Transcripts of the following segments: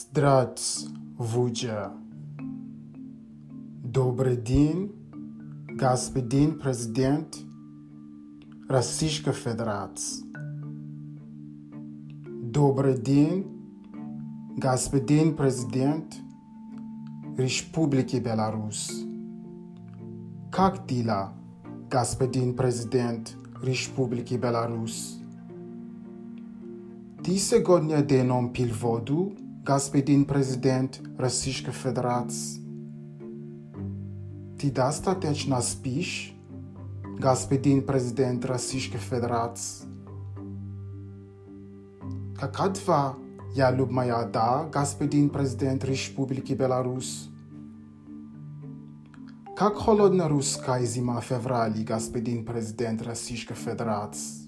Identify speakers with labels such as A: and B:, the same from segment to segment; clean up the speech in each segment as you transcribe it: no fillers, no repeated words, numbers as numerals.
A: Здравствуйте. Добрый день, господин президент Российской Федерации. Добрый день, господин президент Республики Беларусь. Как дела, господин президент Республики Беларусь? Ты сегодня днем пил воду, господин президент Российской Федерации? Ты достаточно спишь, господин президент Российской Федерации? Какова я любимая да, господин президент Республики Беларусь? Как холодна русская зима в феврале, господин президент Российской Федерации?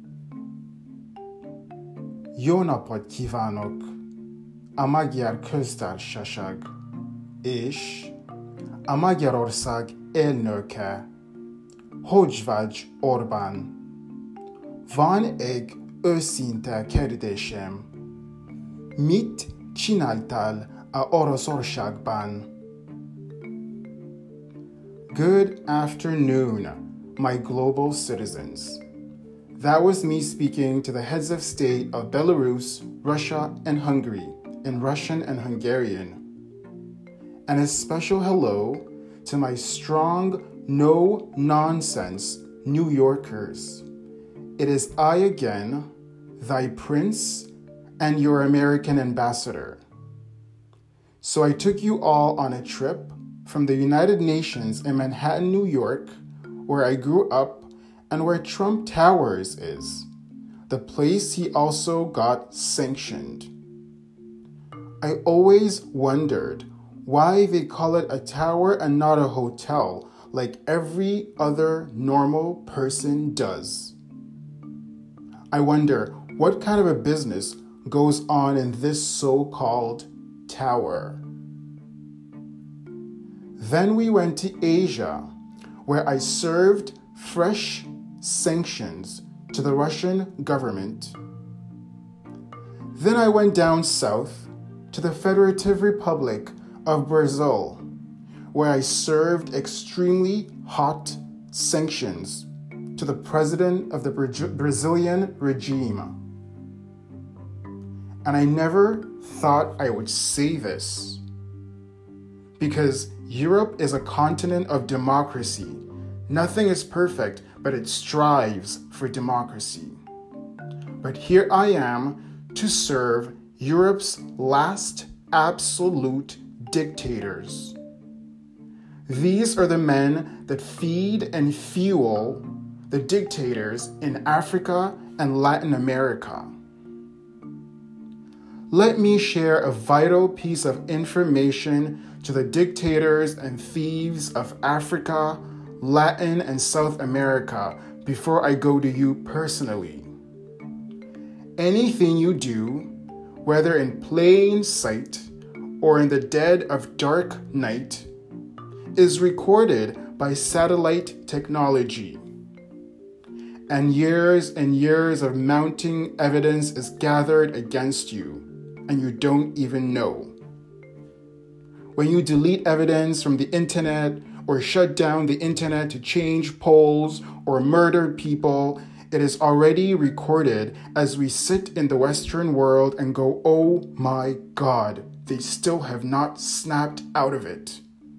A: Jónapot kívánok! A magyar köztársaság és a Magyarország elnöke, hogy vagy Orbán? Van egy őszinte kérdésem. Mit csináltál a Oroszországban? Good afternoon, my global citizens. That was me speaking to the heads of state of Belarus, Russia, and Hungary in Russian and Hungarian. And a special hello to my strong, no-nonsense New Yorkers. It is I again, thy prince and your American ambassador. So I took you all on a trip from the United Nations in Manhattan, New York, where I grew up and where Trump Towers is, the place he also got sanctioned. I always wondered why they call it a tower and not a hotel like every other normal person does. I wonder what kind of a business goes on in this so-called tower. Then we went to Asia, where I served fresh sanctions to the Russian government. Then I went down south to the Federative Republic of Brazil, where I served extremely hot sanctions to the president of the Brazilian regime. And I never thought I would say this, because Europe is a continent of democracy. Nothing is perfect, but it strives for democracy. But here I am to serve Europe's last absolute dictators. These are the men that feed and fuel the dictators in Africa and Latin America. Let me share a vital piece of information to the dictators and thieves of Africa, Latin and South America before I go to you personally. Anything you do, whether in plain sight or in the dead of dark night, is recorded by satellite technology. And years of mounting evidence is gathered against you, and you don't even know. When you delete evidence from the internet or shut down the internet to change polls or murder people, it is already recorded as we sit in the Western world and go, oh my God, they still have not snapped out of it.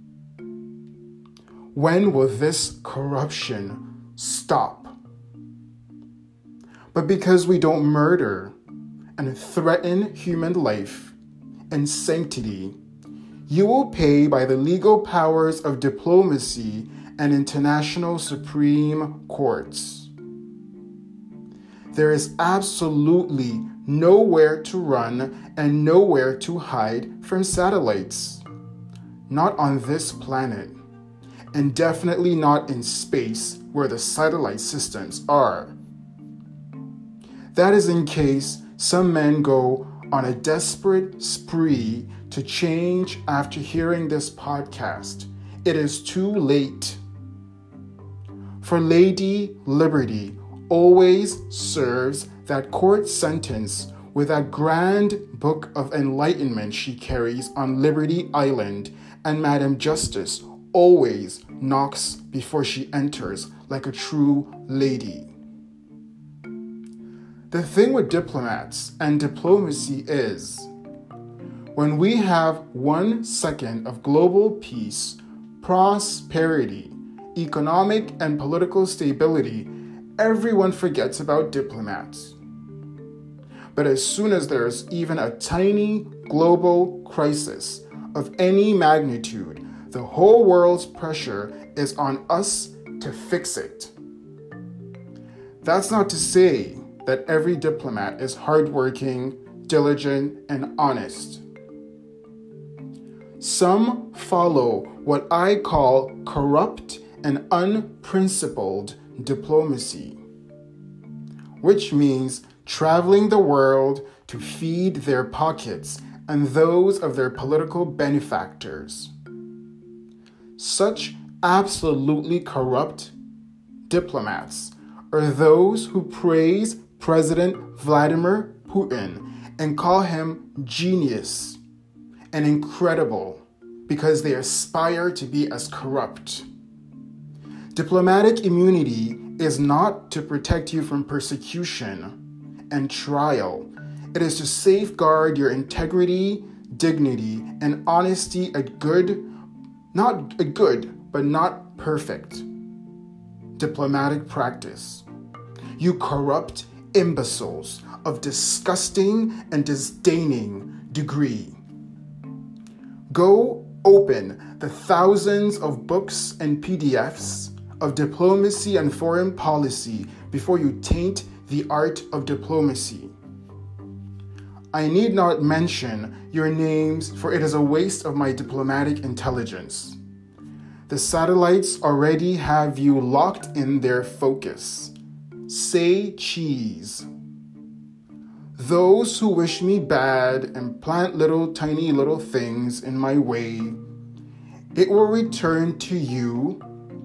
A: When will this corruption stop? But because we don't murder and threaten human life and sanctity, you will pay by the legal powers of diplomacy and international supreme courts. There is absolutely nowhere to run and nowhere to hide from satellites. Not on this planet, and definitely not in space where the satellite systems are. That is in case some men go on a desperate spree to change after hearing this podcast. It is too late. For Lady Liberty always serves that court sentence with that grand book of enlightenment she carries on Liberty Island, and Madam Justice always knocks before she enters like a true lady. The thing with diplomats and diplomacy is, when we have 1 second of global peace, prosperity, economic and political stability, everyone forgets about diplomats. But as soon as there's even a tiny global crisis of any magnitude, the whole world's pressure is on us to fix it. That's not to say that every diplomat is hardworking, diligent, and honest. Some follow what I call corrupt and unprincipled diplomacy, which means traveling the world to feed their pockets and those of their political benefactors. Such absolutely corrupt diplomats are those who praise President Vladimir Putin and call him genius and incredible because they aspire to be as corrupt. Diplomatic immunity is not to protect you from persecution and trial. It is to safeguard your integrity, dignity, and honesty at not perfect diplomatic practice. You corrupt imbeciles of disgusting and disdaining degree. Go open the thousands of books and PDFs of diplomacy and foreign policy before you taint the art of diplomacy. I need not mention your names, for it is a waste of my diplomatic intelligence. The satellites already have you locked in their focus. Say cheese. Those who wish me bad and plant tiny little things in my way, it will return to you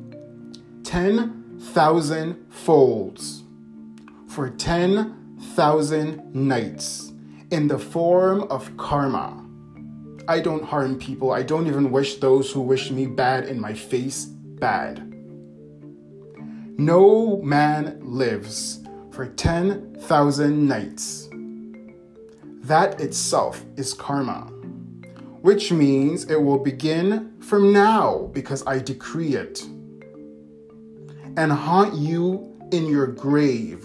A: 10,000 folds for 10,000 nights in the form of karma. I don't harm people. I don't even wish those who wish me bad in my face bad. No man lives for 10,000 nights. That itself is karma, which means it will begin from now because I decree it, and haunt you in your grave.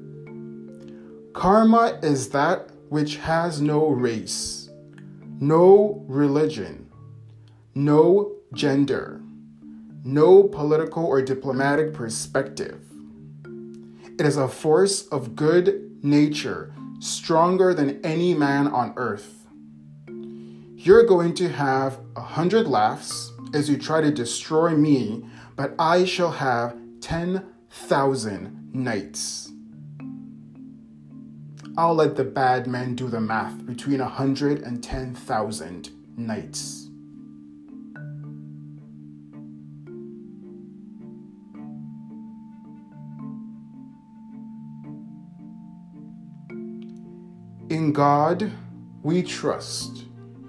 A: Karma is that which has no race, no religion, no gender, no political or diplomatic perspective. It is a force of good nature, stronger than any man on earth. You're going to have 100 laughs as you try to destroy me, but I shall have 10,000 nights. I'll let the bad men do the math between 100 and 10,000 nights. In God we trust.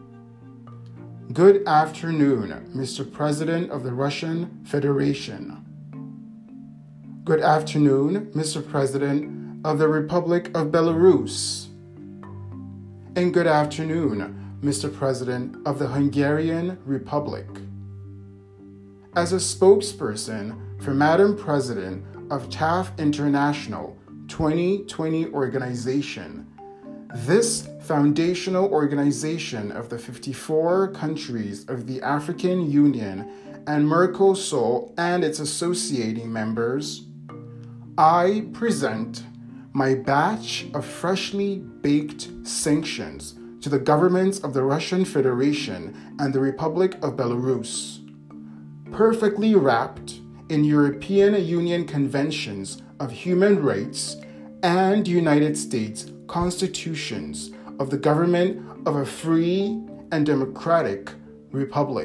A: Good afternoon, Mr. President of the Russian Federation. Good afternoon, Mr. President of the Republic of Belarus. And good afternoon, Mr. President of the Hungarian Republic. As a spokesperson for Madam President of TAF International 2020 organization, this foundational organization of the 54 countries of the African Union and Mercosur and its associating members, I present my batch of freshly baked sanctions to the governments of the Russian Federation and the Republic of Belarus, perfectly wrapped in European Union conventions of human rights and United States constitutions of the government of a free and democratic republic.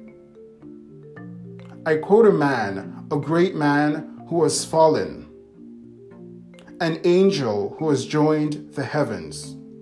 A: I quote a great man who has fallen, an angel who has joined the heavens.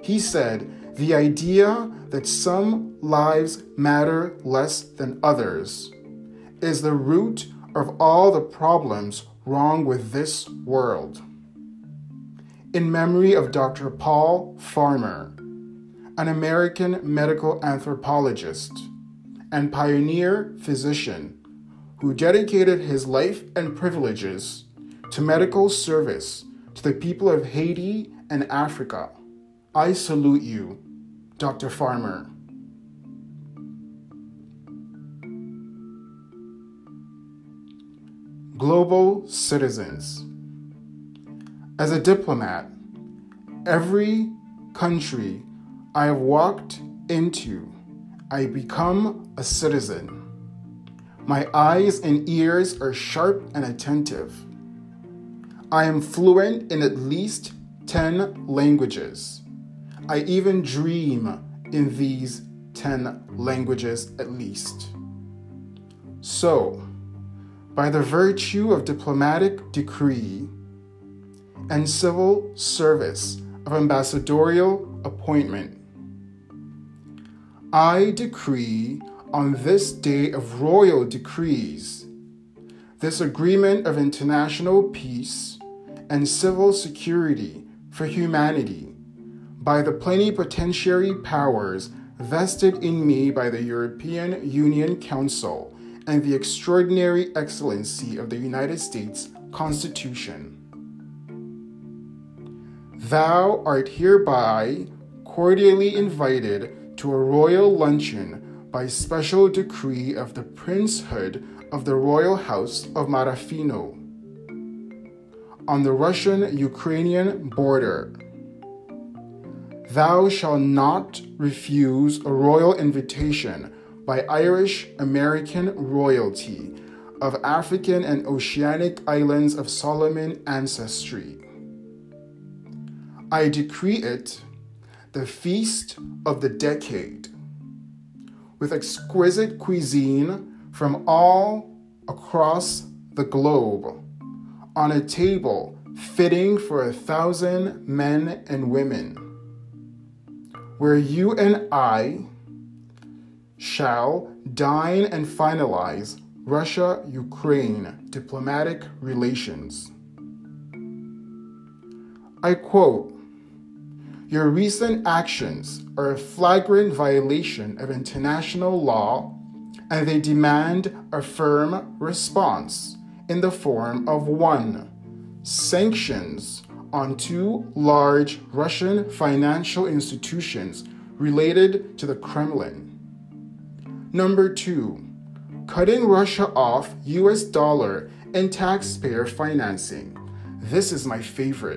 A: He said, "The idea that some lives matter less than others is the root of all the problems wrong with this world." In memory of Dr. Paul Farmer, an American medical anthropologist and pioneer physician who dedicated his life and privileges to medical service to the people of Haiti and Africa, I salute you, Dr. Farmer. Global citizens. As a diplomat, every country I have walked into, I become a citizen. My eyes and ears are sharp and attentive. I am fluent in at least 10 languages. I even dream in these 10 languages at least. So, by the virtue of diplomatic decree and civil service of ambassadorial appointment, I decree on this day of royal decrees, this agreement of international peace and civil security for humanity by the plenipotentiary powers vested in me by the European Union Council and the extraordinary excellency of the United States Constitution. Thou art hereby cordially invited to a royal luncheon by special decree of the Princehood of the Royal House of Marafino on the Russian-Ukrainian border. Thou shalt not refuse a royal invitation by Irish American royalty of African and Oceanic islands of Solomon ancestry. I decree it the feast of the decade, with exquisite cuisine from all across the globe, on a table fitting for 1,000 men and women, where you and I shall dine and finalize Russia-Ukraine diplomatic relations. I quote, "Your recent actions are a flagrant violation of international law, and they demand a firm response in the form of 1. Sanctions on 2 large Russian financial institutions related to the Kremlin. 2. Cutting Russia off US dollar and taxpayer financing." This is my favorite.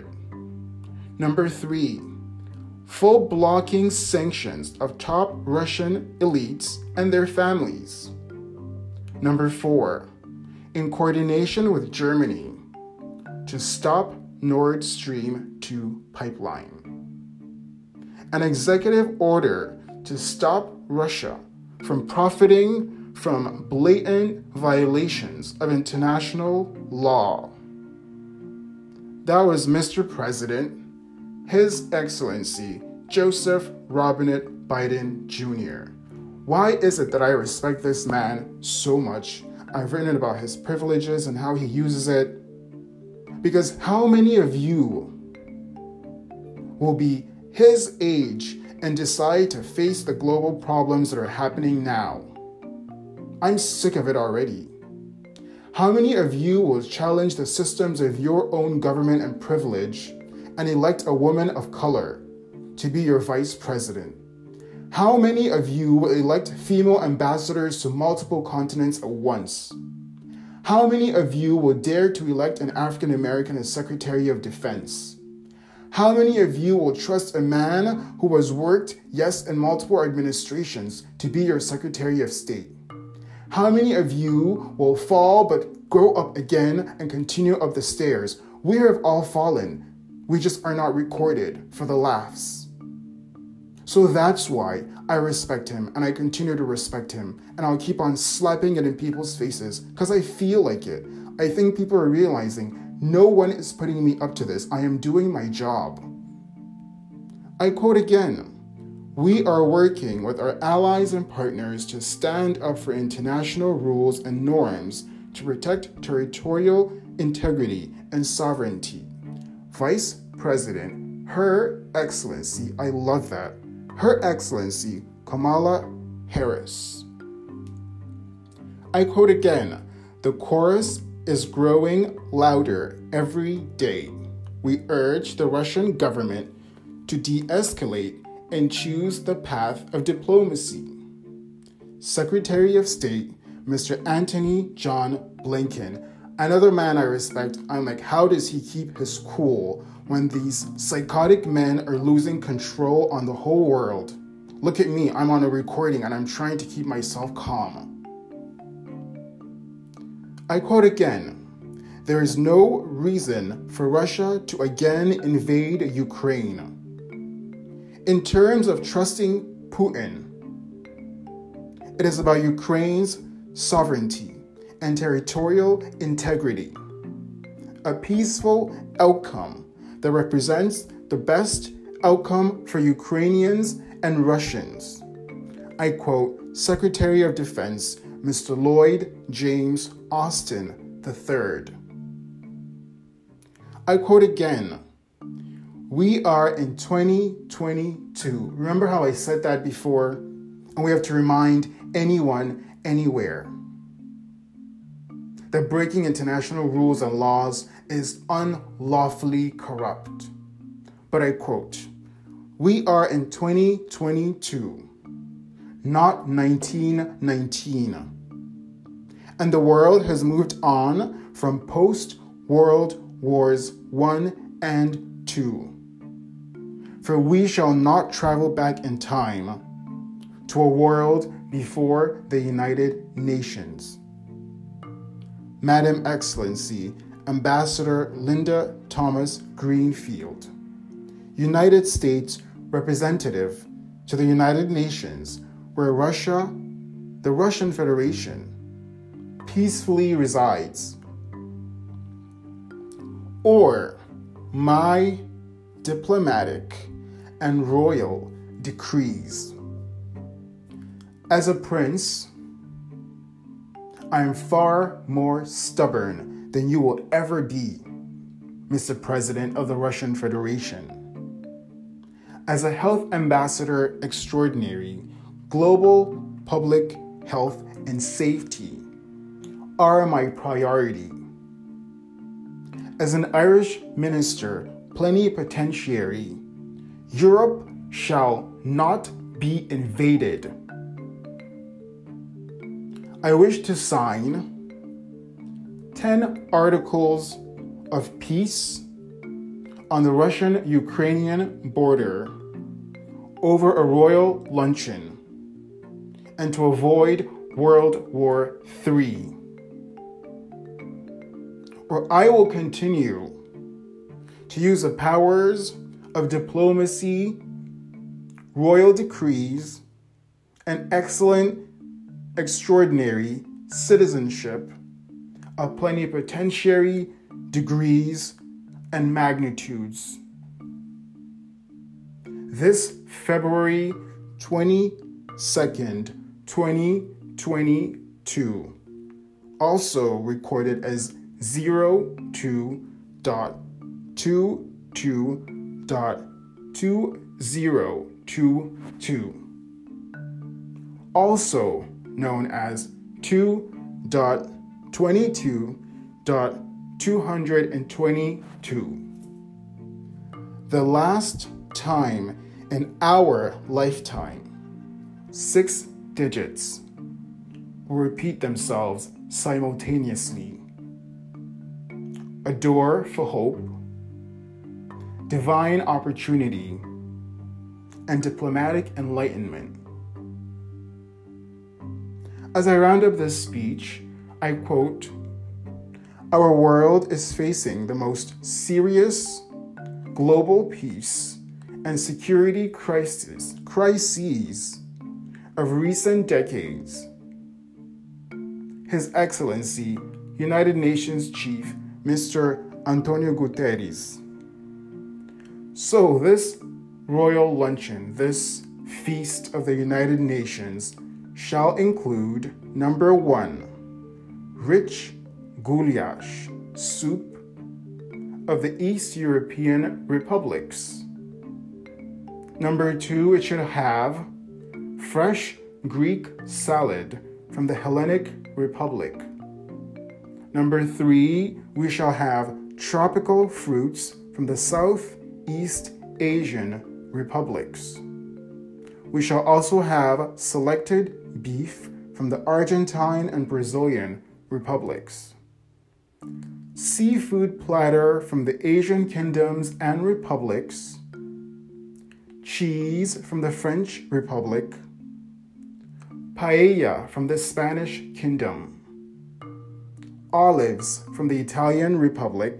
A: 3. Full blocking sanctions of top Russian elites and their families. 4. In coordination with Germany, to stop Nord Stream 2 pipeline. An executive order to stop Russia from profiting from blatant violations of international law. That was Mr. President, His Excellency Joseph Robinette Biden Jr. Why is it that I respect this man so much? I've written about his privileges and how he uses it. Because how many of you will be his age and decide to face the global problems that are happening now? I'm sick of it already. How many of you will challenge the systems of your own government and privilege and elect a woman of color to be your vice president? How many of you will elect female ambassadors to multiple continents at once? How many of you will dare to elect an African American as Secretary of Defense? How many of you will trust a man who has worked, yes, in multiple administrations to be your Secretary of State? How many of you will fall but grow up again and continue up the stairs? We have all fallen. We just are not recorded for the laughs. So that's why I respect him and I continue to respect him, and I'll keep on slapping it in people's faces because I feel like it. I think people are realizing no one is putting me up to this. I am doing my job. I quote again, "We are working with our allies and partners to stand up for international rules and norms to protect territorial integrity and sovereignty." Vice President, Her Excellency, I love that, Her Excellency Kamala Harris. I quote again, "The chorus is growing louder every day. We urge the Russian government to de-escalate and choose the path of diplomacy." Secretary of State, Mr. Antony John Blinken, another man I respect. I'm like, how does he keep his cool when these psychotic men are losing control on the whole world? Look at me, I'm on a recording and I'm trying to keep myself calm. I quote again, "There is no reason for Russia to again invade Ukraine. In terms of trusting Putin, it is about Ukraine's sovereignty and territorial integrity. A peaceful outcome that represents the best outcome for Ukrainians and Russians." I quote Secretary of Defense, Mr. Lloyd James Austin III. I quote again, "We are in 2022. Remember how I said that before? And we have to remind anyone, anywhere, that breaking international rules and laws is unlawfully corrupt. But I quote, "We are in 2022, not 1919. And the world has moved on from post-World Wars I and II. For we shall not travel back in time to a world before the United Nations." Madam Excellency, Ambassador Linda Thomas Greenfield, United States Representative to the United Nations, where Russia, the Russian Federation, peacefully resides. Or my diplomatic and royal decrees. As a prince, I am far more stubborn than you will ever be, Mr. President of the Russian Federation. As a health ambassador extraordinary, global public health and safety are my priority. As an Irish minister plenipotentiary, Europe shall not be invaded. I wish to sign 10 articles of peace on the Russian-Ukrainian border over a royal luncheon and to avoid World War III. Or I will continue to use the powers of diplomacy, royal decrees, and excellent, extraordinary citizenship of plenipotentiary degrees and magnitudes. This February 22nd, 2022, also recorded as 02.22.2022, also known as 2.22.222. The last time in our lifetime, 6 digits will repeat themselves simultaneously. A door for hope, divine opportunity, and diplomatic enlightenment. As I round up this speech, I quote, "Our world is facing the most serious global peace and security crises of recent decades. His Excellency, United Nations Chief, Mr. Antonio Guterres." So this royal luncheon, this feast of the United Nations, shall include number 1, rich goulash soup of the East European republics. Number 2, it should have fresh Greek salad from the Hellenic Republic. Number 3, we shall have tropical fruits from the Southeast Asian republics. We shall also have selected beef from the Argentine and Brazilian republics. Seafood platter from the Asian kingdoms and republics. Cheese from the French Republic. Paella from the Spanish Kingdom. Olives from the Italian Republic.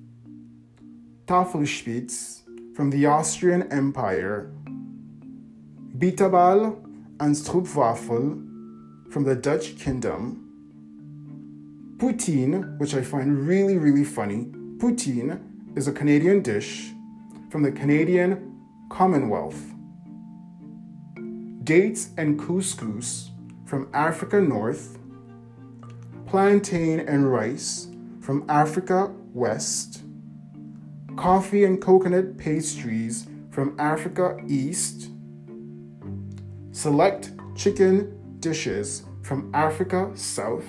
A: Tafelspitz from the Austrian Empire. Bitterball and Stroopwafel from the Dutch Kingdom. Poutine, which I find really, really funny. Poutine is a Canadian dish from the Canadian Commonwealth. Dates and couscous from Africa North. Plantain and rice from Africa West. Coffee and coconut pastries from Africa East. Select chicken dishes from Africa South.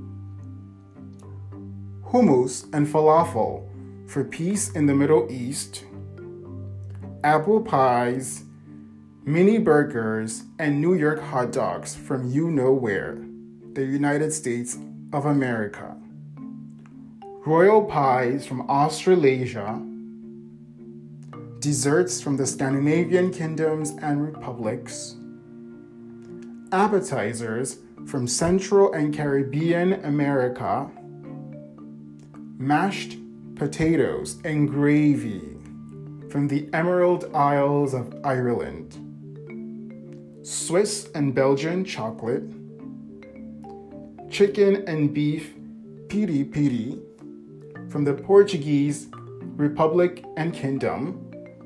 A: Hummus and falafel for peace in the Middle East. Apple pies, mini burgers, and New York hot dogs from you know where, the United States of America. Royal pies from Australasia. Desserts from the Scandinavian kingdoms and republics. Appetizers from Central and Caribbean America. Mashed potatoes and gravy from the Emerald Isles of Ireland. Swiss and Belgian chocolate. Chicken and beef piri piri from the Portuguese Republic and Kingdom.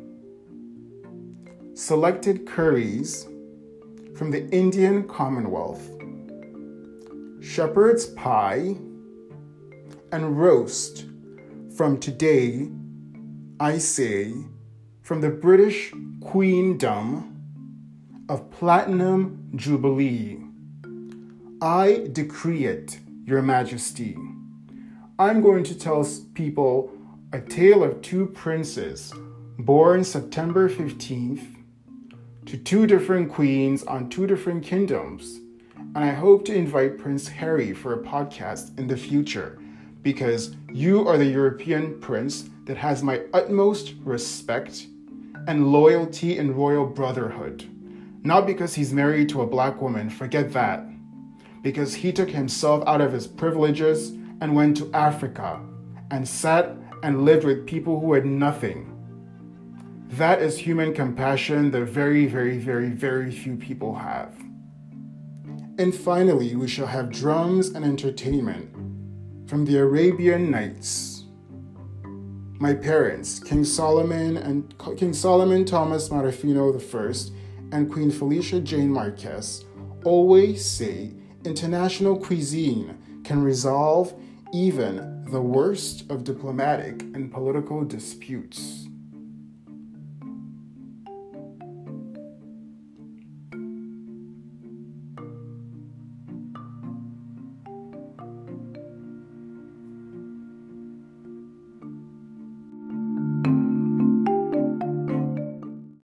A: Selected curries from the Indian Commonwealth. Shepherd's pie and roast from today, I say, from the British Queendom of Platinum Jubilee. I decree it, Your Majesty. I'm going to tell people a tale of two princes born September 15th to two different queens on two different kingdoms. And I hope to invite Prince Harry for a podcast in the future, because you are the European prince that has my utmost respect and loyalty in royal brotherhood. Not because he's married to a black woman, forget that. Because he took himself out of his privileges and went to Africa and sat and lived with people who had nothing. That is human compassion that very, very, very, very few people have. And finally, we shall have drums and entertainment from the Arabian Nights. My parents, King Solomon Thomas Marafino I and Queen Felicia Jane Marquez, always say international cuisine can resolve even the worst of diplomatic and political disputes.